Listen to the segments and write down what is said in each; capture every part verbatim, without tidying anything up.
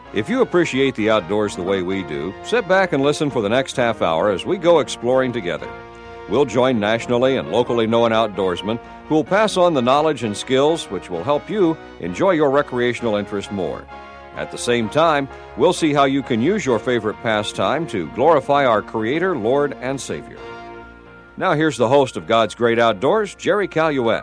If you appreciate the outdoors the way we do, sit back and listen for the next half hour as we go exploring together. We'll join nationally and locally known outdoorsmen who will pass on the knowledge and skills which will help you enjoy your recreational interest more. At the same time, we'll see how you can use your favorite pastime to glorify our Creator, Lord, and Savior. Now here's the host of God's Great Outdoors, Jerry Caluette.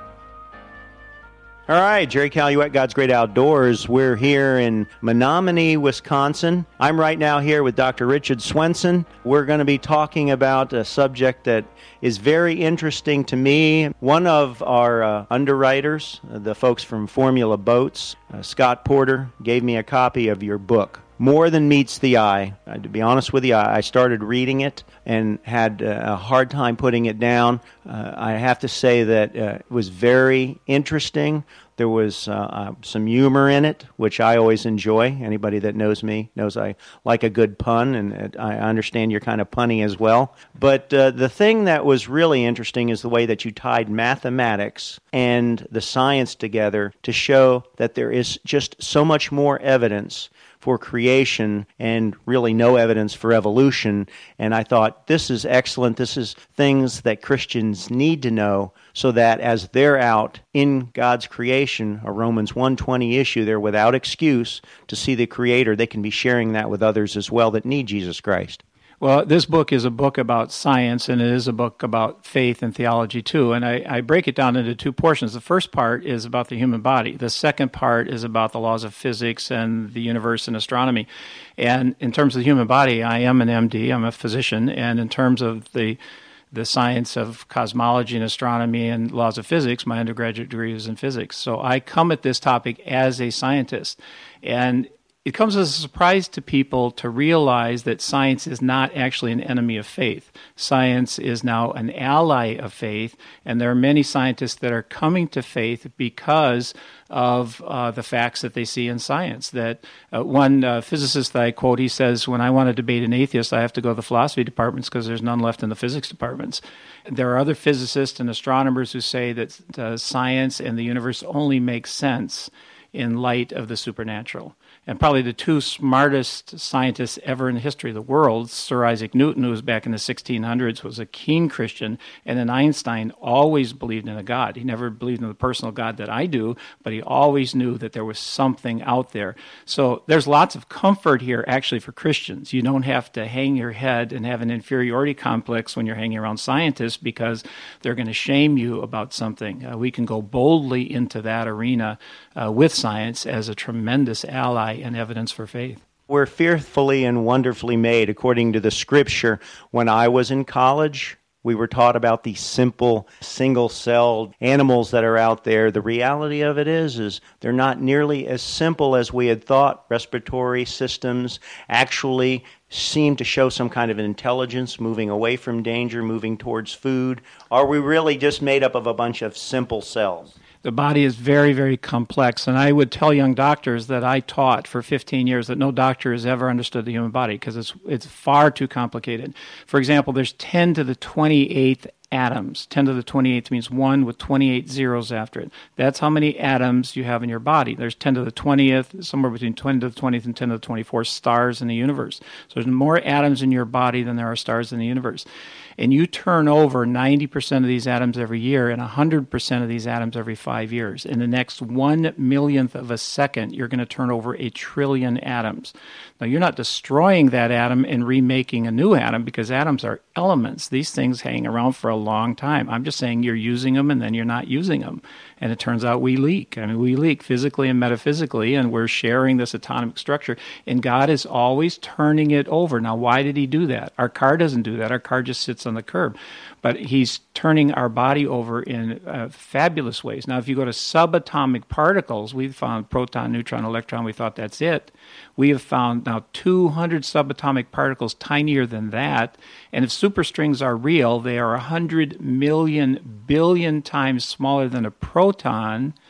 All right, Jerry Caluette, God's Great Outdoors. We're here in Menominee, Wisconsin. I'm right now here with Doctor Richard Swenson. We're going to be talking about a subject that is very interesting to me. One of our uh, underwriters, uh, the folks from Formula Boats, uh, Scott Porter, gave me a copy of your book, More Than Meets the Eye. Uh, to be honest with you, I, I started reading it and had uh, a hard time putting it down. Uh, I have to say that uh, it was very interesting. There was uh, uh, some humor in it, which I always enjoy. Anybody that knows me knows I like a good pun, and uh, I understand you're kind of punny as well. But uh, the thing that was really interesting is the way that you tied mathematics and the science together to show that there is just so much more evidence for creation and really no evidence for evolution. And I thought, this is excellent. This is things that Christians need to know so that as they're out in God's creation, a Romans one twenty issue, they're without excuse to see the Creator. They can be sharing that with others as well that need Jesus Christ. Well, this book is a book about science, and it is a book about faith and theology, too. And I, I break it down into two portions. The first part is about the human body. The second part is about the laws of physics and the universe and astronomy. And in terms of the human body, I am an M D. I'm a physician. And in terms of the the science of cosmology and astronomy and laws of physics, my undergraduate degree was in physics. So I come at this topic as a scientist. And it comes as a surprise to people to realize that science is not actually an enemy of faith. Science is now an ally of faith, and there are many scientists that are coming to faith because of uh, the facts that they see in science. That uh, one uh, physicist that I quote, he says, when I want to debate an atheist, I have to go to the philosophy departments because there's none left in the physics departments. There are other physicists and astronomers who say that uh, science and the universe only make sense in light of the supernatural. And probably the two smartest scientists ever in the history of the world, Sir Isaac Newton, who was back in the sixteen hundreds, was a keen Christian, and then Einstein always believed in a God. He never believed in the personal God that I do, but he always knew that there was something out there. So there's lots of comfort here, actually, for Christians. You don't have to hang your head and have an inferiority complex when you're hanging around scientists because they're going to shame you about something. Uh, we can go boldly into that arena uh, with science as a tremendous ally and evidence for faith. We're fearfully and wonderfully made, according to the Scripture. When I was in college, we were taught about these simple, single-celled animals that are out there. The reality of it is, is they're not nearly as simple as we had thought. Respiratory systems actually seem to show some kind of intelligence, moving away from danger, moving towards food. Are we really just made up of a bunch of simple cells? The body is very, very complex, and I would tell young doctors that I taught for fifteen years that no doctor has ever understood the human body because it's it's far too complicated. For example, there's ten to the twenty-eighth atoms. ten to the twenty-eighth means one with twenty-eight zeros after it. That's how many atoms you have in your body. There's ten to the twentieth, somewhere between twenty to the twentieth and ten to the twenty-fourth stars in the universe. So there's more atoms in your body than there are stars in the universe. And you turn over ninety percent of these atoms every year and one hundred percent of these atoms every five years. In the next one millionth of a second, you're going to turn over a trillion atoms. Now, you're not destroying that atom and remaking a new atom because atoms are elements. These things hang around for a long time. I'm just saying you're using them and then you're not using them. And it turns out we leak. I mean, we leak physically and metaphysically, and we're sharing this atomic structure. And God is always turning it over. Now, why did he do that? Our car doesn't do that. Our car just sits on the curb. But he's turning our body over in uh, fabulous ways. Now, if you go to subatomic particles, we've found proton, neutron, electron. We thought that's it. We have found now two hundred subatomic particles tinier than that. And if superstrings are real, they are one hundred million billion times smaller than a proton.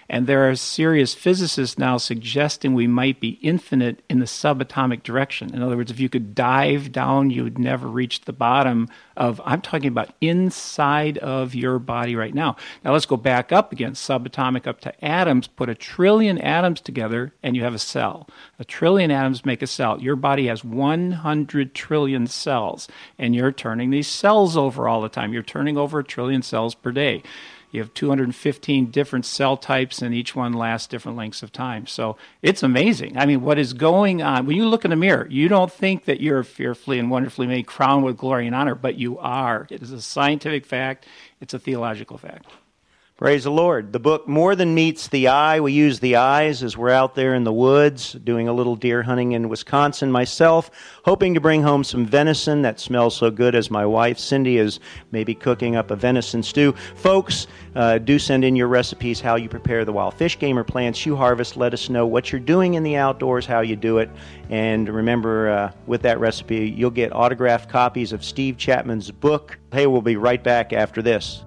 And there are serious physicists now suggesting we might be infinite in the subatomic direction. In other words, if you could dive down, you would never reach the bottom of, I'm talking about inside of your body right now. Now let's go back up again, subatomic up to atoms. Put a trillion atoms together and you have a cell. A trillion atoms make a cell. Your body has one hundred trillion cells, and you're turning these cells over all the time. You're turning over a trillion cells per day. You have two hundred fifteen different cell types, and each one lasts different lengths of time. So it's amazing. I mean, what is going on? When you look in the mirror, you don't think that you're fearfully and wonderfully made, crowned with glory and honor, but you are. It is a scientific fact. It's a theological fact. Praise the Lord. The book More Than Meets the Eye. We use the eyes as we're out there in the woods doing a little deer hunting in Wisconsin myself, hoping to bring home some venison that smells so good as my wife Cindy is maybe cooking up a venison stew. Folks, uh, do send in your recipes, how you prepare the wild fish, game, or plants you harvest. Let us know what you're doing in the outdoors, how you do it. And remember, uh, with that recipe, you'll get autographed copies of Steve Chapman's book. Hey, we'll be right back after this.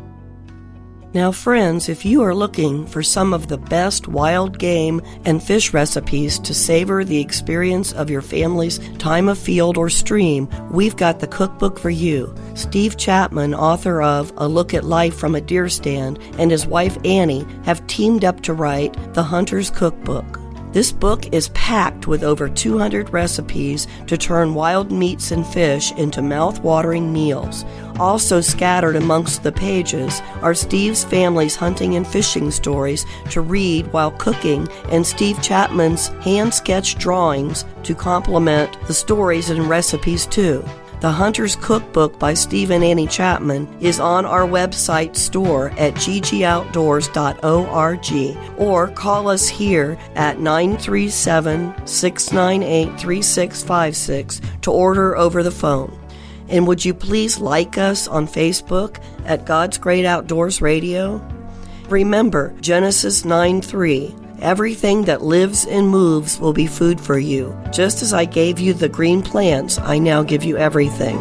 Now, friends, if you are looking for some of the best wild game and fish recipes to savor the experience of your family's time of field or stream, we've got the cookbook for you. Steve Chapman, author of A Look at Life from a Deer Stand, and his wife Annie have teamed up to write The Hunter's Cookbook. This book is packed with over two hundred recipes to turn wild meats and fish into mouth-watering meals. Also scattered amongst the pages are Steve's family's hunting and fishing stories to read while cooking, and Steve Chapman's hand-sketched drawings to complement the stories and recipes too. The Hunter's Cookbook by Steve and Annie Chapman is on our website store at g g outdoors dot org, or call us here at nine three seven, six nine eight, three six five six to order over the phone. And would you please like us on Facebook at God's Great Outdoors Radio? Remember Genesis nine three. Everything that lives and moves will be food for you. Just as I gave you the green plants, I now give you everything.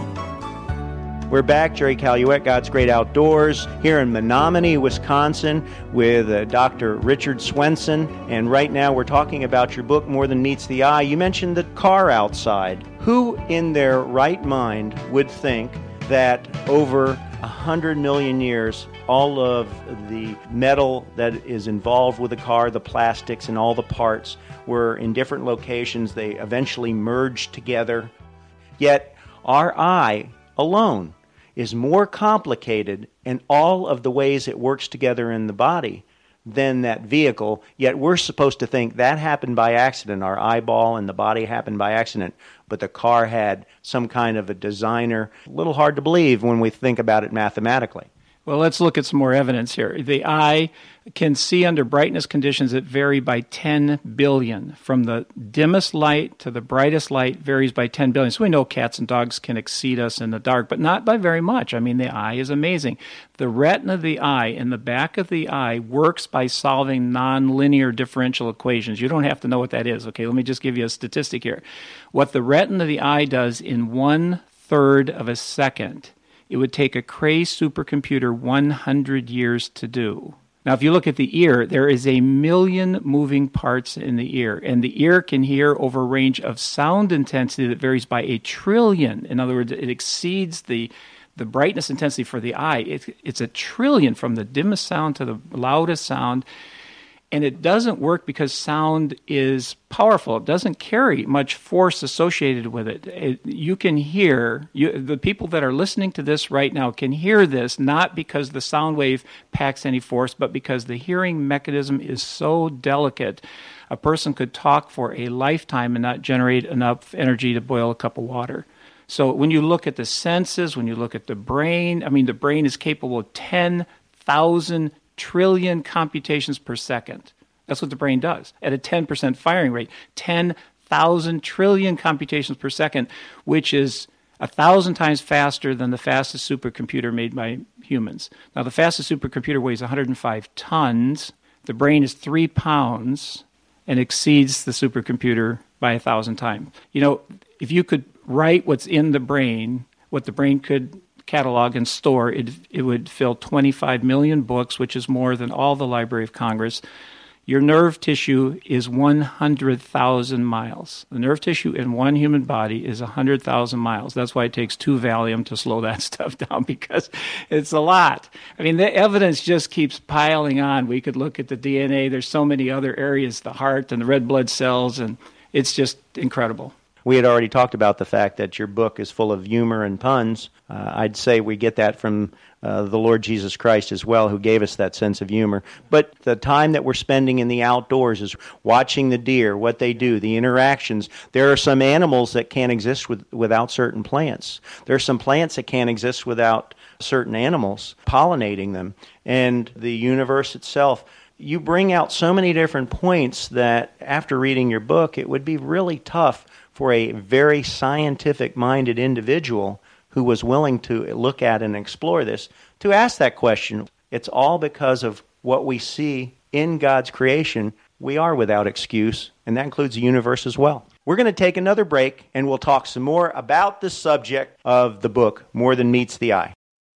We're back, Jerry Caluette, God's Great Outdoors, here in Menominee, Wisconsin, with uh, Doctor Richard Swenson. And right now we're talking about your book, More Than Meets the Eye. You mentioned the car outside. Who in their right mind would think that over one hundred million years, all of the metal that is involved with the car, the plastics and all the parts were in different locations. They eventually merged together. Yet our eye alone is more complicated in all of the ways it works together in the body than that vehicle. Yet we're supposed to think that happened by accident. Our eyeball and the body happened by accident. But the car had some kind of a designer. A little hard to believe when we think about it mathematically. Well, let's look at some more evidence here. The eye can see under brightness conditions that vary by ten billion. From the dimmest light to the brightest light varies by ten billion. So we know cats and dogs can exceed us in the dark, but not by very much. I mean, the eye is amazing. The retina of the eye in the back of the eye works by solving nonlinear differential equations. You don't have to know what that is. Okay, let me just give you a statistic here. What the retina of the eye does in one third of a second, it would take a Cray supercomputer one hundred years to do. Now, if you look at the ear, there is a million moving parts in the ear, and the ear can hear over a range of sound intensity that varies by a trillion. In other words, it exceeds the the brightness intensity for the eye. It, it's a trillion from the dimmest sound to the loudest sound. And it doesn't work because sound is powerful. It doesn't carry much force associated with it. it you can hear, you, the people that are listening to this right now can hear this, not because the sound wave packs any force, but because the hearing mechanism is so delicate. A person could talk for a lifetime and not generate enough energy to boil a cup of water. So when you look at the senses, when you look at the brain, I mean, the brain is capable of ten thousand trillion computations per second. That's what the brain does at a ten percent firing rate. ten thousand trillion computations per second, which is a thousand times faster than the fastest supercomputer made by humans. Now, the fastest supercomputer weighs one hundred five tons. The brain is three pounds and exceeds the supercomputer by a thousand times. You know, if you could write what's in the brain, what the brain could catalog and store, it, it would fill twenty-five million books, which is more than all the Library of Congress. Your nerve tissue is one hundred thousand miles. The nerve tissue in one human body is one hundred thousand miles. That's why it takes two Valium to slow that stuff down, because it's a lot. I mean, the evidence just keeps piling on. We could look at the D N A. There's so many other areas, the heart and the red blood cells, and it's just incredible. We had already talked about the fact that your book is full of humor and puns. Uh, I'd say we get that from uh, the Lord Jesus Christ as well, who gave us that sense of humor. But the time that we're spending in the outdoors is watching the deer, what they do, the interactions. There are some animals that can't exist with, without certain plants. There are some plants that can't exist without certain animals pollinating them. And the universe itself. You bring out so many different points that after reading your book, it would be really tough for a very scientific-minded individual who was willing to look at and explore this to ask that question. It's all because of what we see in God's creation. We are without excuse, and that includes the universe as well. We're going to take another break, and we'll talk some more about the subject of the book, More Than Meets the Eye.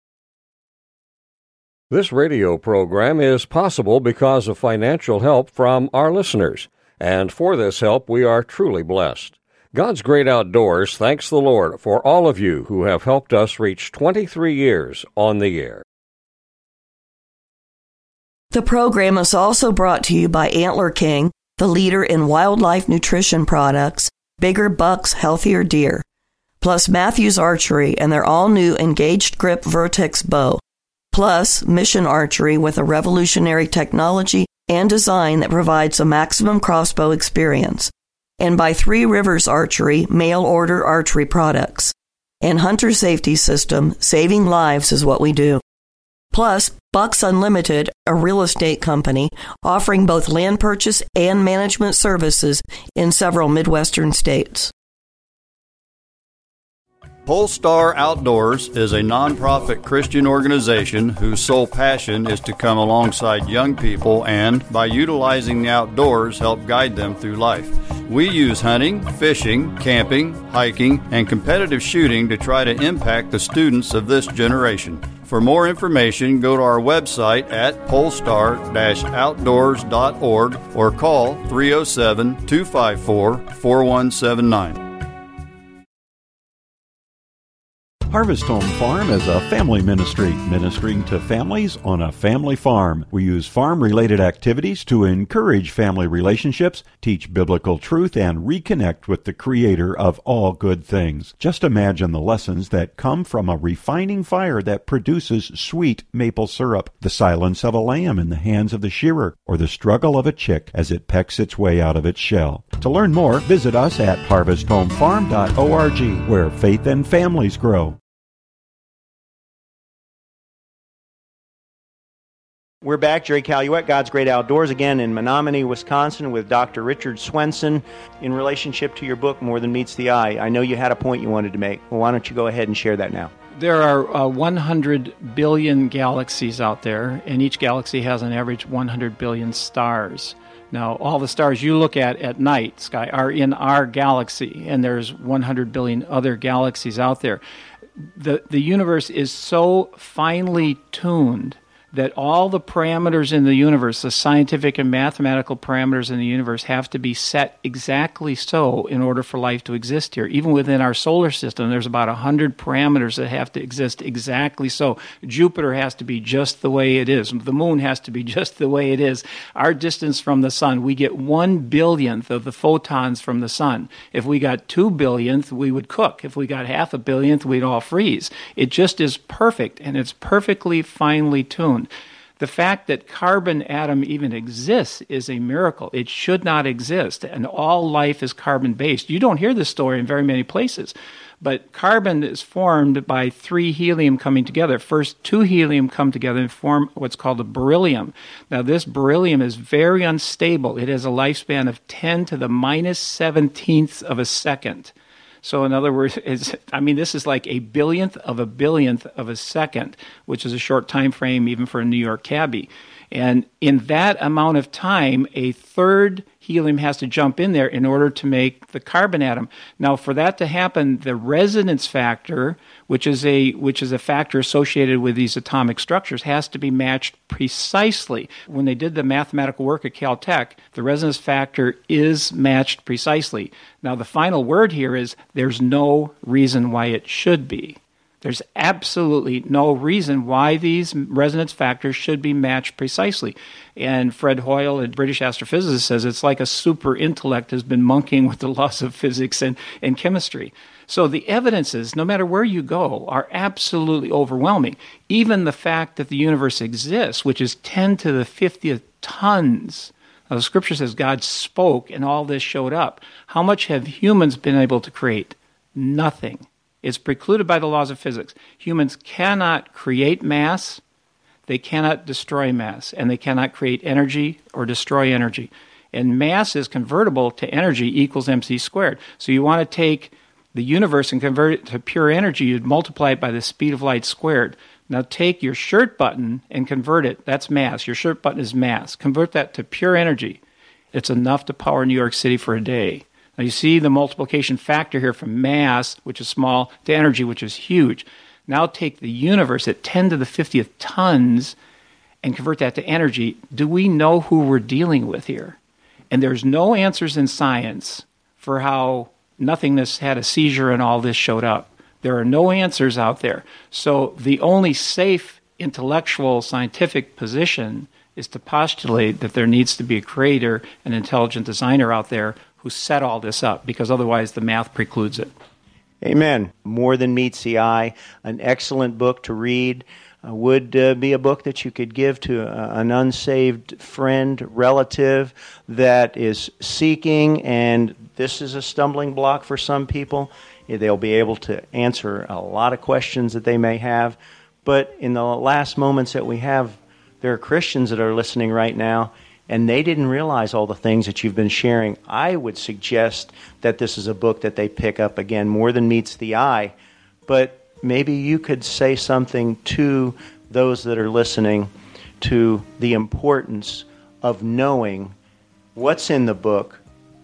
This radio program is possible because of financial help from our listeners, and for this help we are truly blessed. God's Great Outdoors thanks the Lord for all of you who have helped us reach twenty-three years on the air. The program is also brought to you by Antler King, the leader in wildlife nutrition products, Bigger Bucks, Healthier Deer, plus Matthews Archery and their all-new Engaged Grip Vertex bow, plus Mission Archery with a revolutionary technology and design that provides a maximum crossbow experience, and by Three Rivers Archery, mail-order archery products. And Hunter Safety System, saving lives is what we do. Plus, Bucks Unlimited, a real estate company, offering both land purchase and management services in several Midwestern states. Polestar Outdoors is a nonprofit Christian organization whose sole passion is to come alongside young people and, by utilizing the outdoors, help guide them through life. We use hunting, fishing, camping, hiking, and competitive shooting to try to impact the students of this generation. For more information, go to our website at polestar dash outdoors dot org or call three oh seven, two five four, four one seven nine. Harvest Home Farm is a family ministry, ministering to families on a family farm. We use farm-related activities to encourage family relationships, teach biblical truth, and reconnect with the Creator of all good things. Just imagine the lessons that come from a refining fire that produces sweet maple syrup, the silence of a lamb in the hands of the shearer, or the struggle of a chick as it pecks its way out of its shell. To learn more, visit us at harvest home farm dot org, where faith and families grow. We're back, Jerry Caluette, God's Great Outdoors, again in Menominee, Wisconsin, with Doctor Richard Swenson in relationship to your book, More Than Meets the Eye. I know you had a point you wanted to make. Well, why don't you go ahead and share that now? There are uh, one hundred billion galaxies out there, and each galaxy has an average one hundred billion stars. Now, all the stars you look at at night, Sky, are in our galaxy, and there's one hundred billion other galaxies out there. The, the universe is so finely tuned that all the parameters in the universe, the scientific and mathematical parameters in the universe, have to be set exactly so in order for life to exist here. Even within our solar system, there's about one hundred parameters that have to exist exactly so. Jupiter has to be just the way it is. The moon has to be just the way it is. Our distance from the sun, we get one billionth of the photons from the sun. If we got two billionth, we would cook. If we got half a billionth, we'd all freeze. It just is perfect, and it's perfectly finely tuned. The fact that carbon atom even exists is a miracle. It should not exist, and all life is carbon-based. You don't hear this story in very many places, but carbon is formed by three helium coming together. First, two helium come together and form what's called a beryllium. Now, this beryllium is very unstable. It has a lifespan of ten to the minus seventeenth of a second. So in other words, it's, I mean, this is like a billionth of a billionth of a second, which is a short time frame even for a New York cabbie. And in that amount of time, a third helium has to jump in there in order to make the carbon atom. Now, for that to happen, the resonance factor, which is a which is a factor associated with these atomic structures, has to be matched precisely. When they did the mathematical work at Caltech, the resonance factor is matched precisely. Now, the final word here is there's no reason why it should be. There's absolutely no reason why these resonance factors should be matched precisely. And Fred Hoyle, a British astrophysicist, says it's like a super intellect has been monkeying with the laws of physics and, and chemistry. So the evidences, no matter where you go, are absolutely overwhelming. Even the fact that the universe exists, which is ten to the fiftieth tons. Now, the scripture says God spoke and all this showed up. How much have humans been able to create? Nothing. It's precluded by the laws of physics. Humans cannot create mass, they cannot destroy mass, and they cannot create energy or destroy energy. And mass is convertible to energy equals mc squared. So you want to take the universe and convert it to pure energy, you'd multiply it by the speed of light squared. Now take your shirt button and convert it. That's mass. Your shirt button is mass. Convert that to pure energy. It's enough to power New York City for a day. Now you see the multiplication factor here from mass, which is small, to energy, which is huge. Now take the universe at ten to the fiftieth tons and convert that to energy. Do we know who we're dealing with here? And there's no answers in science for how nothingness had a seizure and all this showed up. There are no answers out there. So the only safe intellectual scientific position is to postulate that there needs to be a creator, an intelligent designer out there who set all this up, because otherwise the math precludes it. Amen. More Than Meets the Eye, an excellent book to read. Uh, would uh, be a book that you could give to uh, an unsaved friend, relative that is seeking, and this is a stumbling block for some people. They'll be able to answer a lot of questions that they may have. But in the last moments that we have, there are Christians that are listening right now, and they didn't realize all the things that you've been sharing. I would suggest that this is a book that they pick up again, More Than Meets the Eye. But maybe you could say something to those that are listening to the importance of knowing what's in the book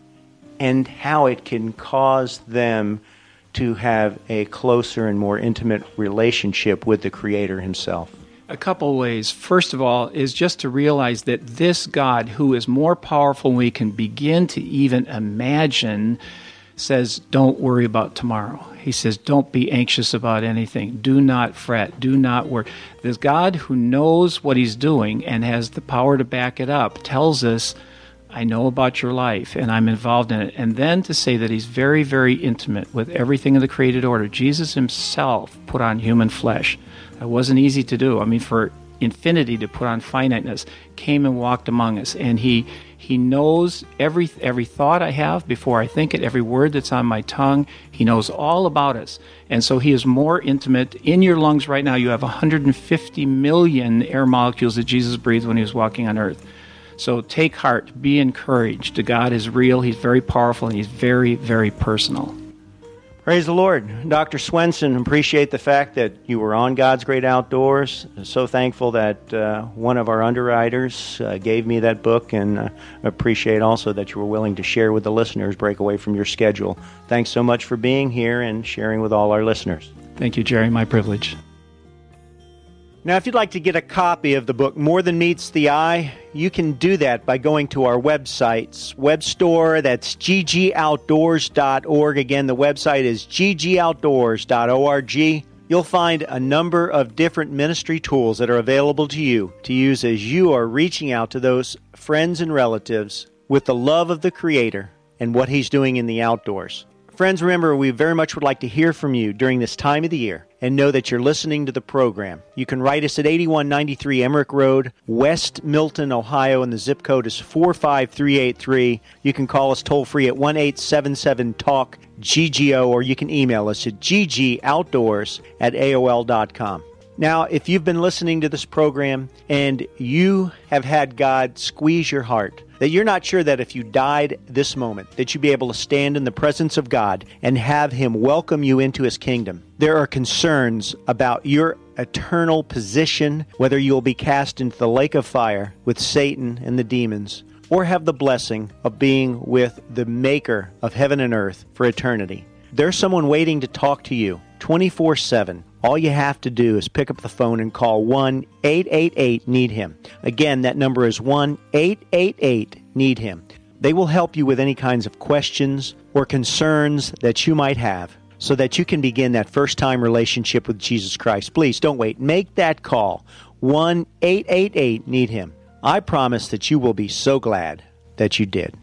and how it can cause them to have a closer and more intimate relationship with the Creator himself. A couple ways. First of all is just to realize that this God, who is more powerful than we can begin to even imagine, says, don't worry about tomorrow. He says, don't be anxious about anything. Do not fret. Do not worry. This God who knows what he's doing and has the power to back it up tells us, I know about your life and I'm involved in it. And then to say that he's very, very intimate with everything in the created order. Jesus himself put on human flesh. It wasn't easy to do. I mean, for infinity to put on finiteness, came and walked among us. And he he knows every every thought I have before I think it, every word that's on my tongue. He knows all about us. And so he is more intimate. In your lungs right now, you have one hundred fifty million air molecules that Jesus breathed when he was walking on earth. So take heart, be encouraged. God is real, he's very powerful, and he's very, very personal. Praise the Lord. Doctor Swenson, appreciate the fact that you were on God's Great Outdoors. So thankful that uh, one of our underwriters uh, gave me that book, and uh, appreciate also that you were willing to share with the listeners, break away from your schedule. Thanks so much for being here and sharing with all our listeners. Thank you, Jerry. My privilege. Now, if you'd like to get a copy of the book, More Than Meets the Eye, you can do that by going to our website's web store. That's g g outdoors dot org. Again, the website is g g outdoors dot org. You'll find a number of different ministry tools that are available to you to use as you are reaching out to those friends and relatives with the love of the Creator and what he's doing in the outdoors. Friends, remember, we very much would like to hear from you during this time of the year and know that you're listening to the program. You can write us at eighty-one ninety-three Emmerich Road, West Milton, Ohio, and the zip code is four five three eight three. You can call us toll-free at one eight seven seven talk G G O, or you can email us at g g outdoors at A O L dot com. Now, if you've been listening to this program and you have had God squeeze your heart, that you're not sure that if you died this moment, that you'd be able to stand in the presence of God and have Him welcome you into His kingdom. There are concerns about your eternal position, whether you'll be cast into the lake of fire with Satan and the demons, or have the blessing of being with the Maker of heaven and earth for eternity. There's someone waiting to talk to you twenty-four seven. All you have to do is pick up the phone and call one eight eight eight need him. Again, that number is one eight eight eight need him. They will help you with any kinds of questions or concerns that you might have so that you can begin that first-time relationship with Jesus Christ. Please don't wait. Make that call. one eight eight eight need him. I promise that you will be so glad that you did.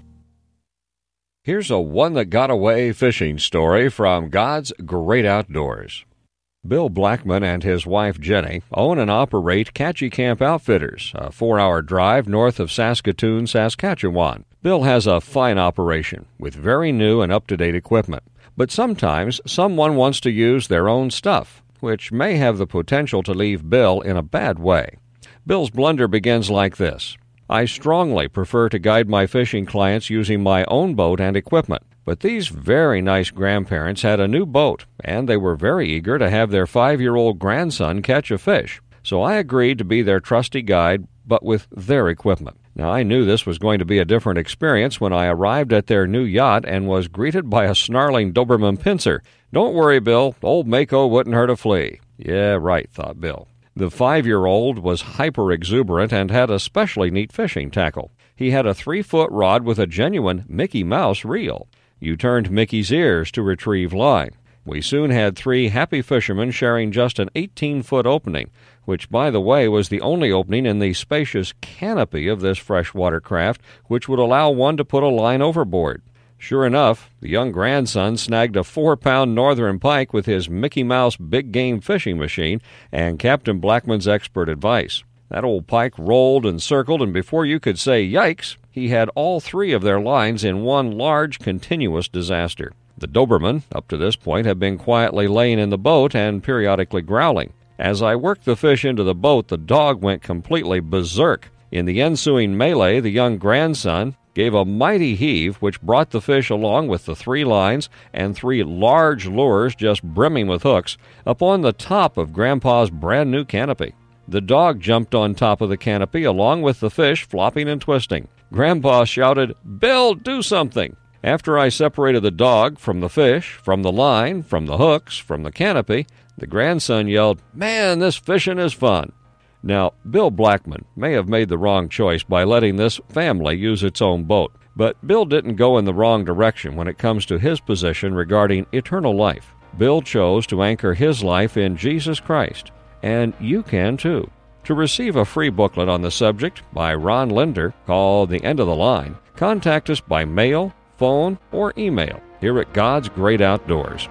Here's a one-that-got-away fishing story from God's Great Outdoors. Bill Blackman and his wife Jenny own and operate Catchy Camp Outfitters, a four-hour drive north of Saskatoon, Saskatchewan. Bill has a fine operation with very new and up-to-date equipment. But sometimes someone wants to use their own stuff, which may have the potential to leave Bill in a bad way. Bill's blunder begins like this. I strongly prefer to guide my fishing clients using my own boat and equipment. But these very nice grandparents had a new boat, and they were very eager to have their five-year-old grandson catch a fish. So I agreed to be their trusty guide, but with their equipment. Now, I knew this was going to be a different experience when I arrived at their new yacht and was greeted by a snarling Doberman pincer. Don't worry, Bill, old Mako wouldn't hurt a flea. Yeah, right, thought Bill. The five-year-old was hyper-exuberant and had a specially neat fishing tackle. He had a three-foot rod with a genuine Mickey Mouse reel. You turned Mickey's ears to retrieve line. We soon had three happy fishermen sharing just an eighteen-foot opening, which, by the way, was the only opening in the spacious canopy of this freshwater craft, which would allow one to put a line overboard. Sure enough, the young grandson snagged a four-pound northern pike with his Mickey Mouse big-game fishing machine and Captain Blackman's expert advice. That old pike rolled and circled, and before you could say yikes, he had all three of their lines in one large, continuous disaster. The Doberman, up to this point, had been quietly laying in the boat and periodically growling. As I worked the fish into the boat, the dog went completely berserk. In the ensuing melee, the young grandson gave a mighty heave, which brought the fish along with the three lines and three large lures just brimming with hooks up on the top of Grandpa's brand-new canopy. The dog jumped on top of the canopy along with the fish flopping and twisting. Grandpa shouted, "Bill, do something!" After I separated the dog from the fish, from the line, from the hooks, from the canopy, the grandson yelled, "Man, this fishing is fun!" Now, Bill Blackman may have made the wrong choice by letting this family use its own boat, but Bill didn't go in the wrong direction when it comes to his position regarding eternal life. Bill chose to anchor his life in Jesus Christ. And you can too. To receive a free booklet on the subject by Ron Linder called The End of the Line, contact us by mail, phone, or email here at God's Great Outdoors.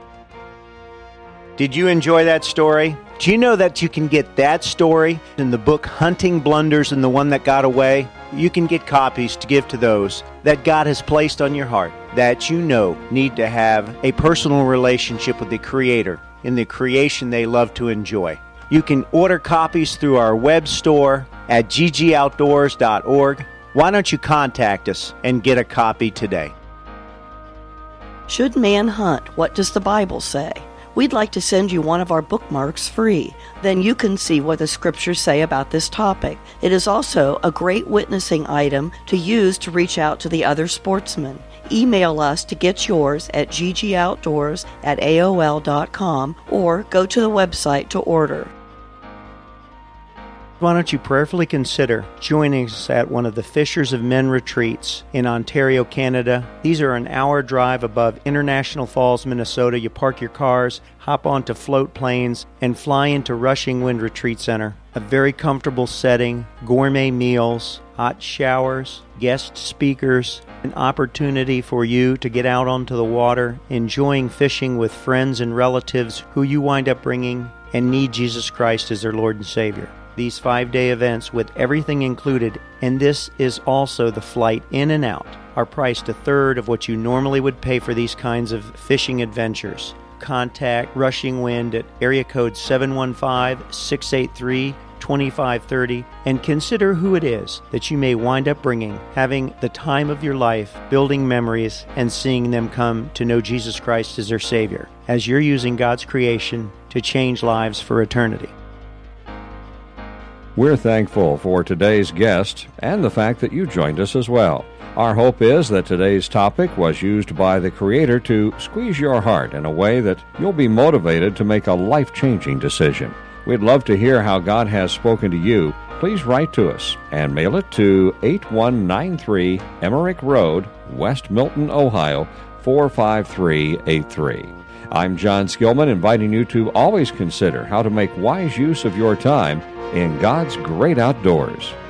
Did you enjoy that story? Do you know that you can get that story in the book Hunting Blunders and the One That Got Away? You can get copies to give to those that God has placed on your heart that you know need to have a personal relationship with the Creator in the creation they love to enjoy. You can order copies through our web store at g g outdoors dot org. Why don't you contact us and get a copy today? Should man hunt? What does the Bible say? We'd like to send you one of our bookmarks free. Then you can see what the scriptures say about this topic. It is also a great witnessing item to use to reach out to the other sportsmen. Email us to get yours at g g outdoors at a o l dot com or go to the website to order. Why don't you prayerfully consider joining us at one of the Fishers of Men retreats in Ontario, Canada. These are an hour drive above International Falls, Minnesota. You park your cars, hop onto float planes, and fly into Rushing Wind Retreat Center. A very comfortable setting, gourmet meals, hot showers, guest speakers, an opportunity for you to get out onto the water, enjoying fishing with friends and relatives who you wind up bringing and need Jesus Christ as their Lord and Savior. These five-day events with everything included, and this is also the flight in and out, are priced a third of what you normally would pay for these kinds of fishing adventures. contact Rushing Wind at area code seven one five, six eight three, two five three zero and consider who it is that you may wind up bringing, having the time of your life, building memories, and seeing them come to know Jesus Christ as their Savior, as you're using God's creation to change lives for eternity. We're thankful for today's guest and the fact that you joined us as well. Our hope is that today's topic was used by the Creator to squeeze your heart in a way that you'll be motivated to make a life-changing decision. We'd love to hear how God has spoken to you. Please write to us and mail it to eight one nine three Emmerich Road, West Milton, Ohio, four five three eight three. I'm John Skillman, inviting you to always consider how to make wise use of your time in God's great outdoors.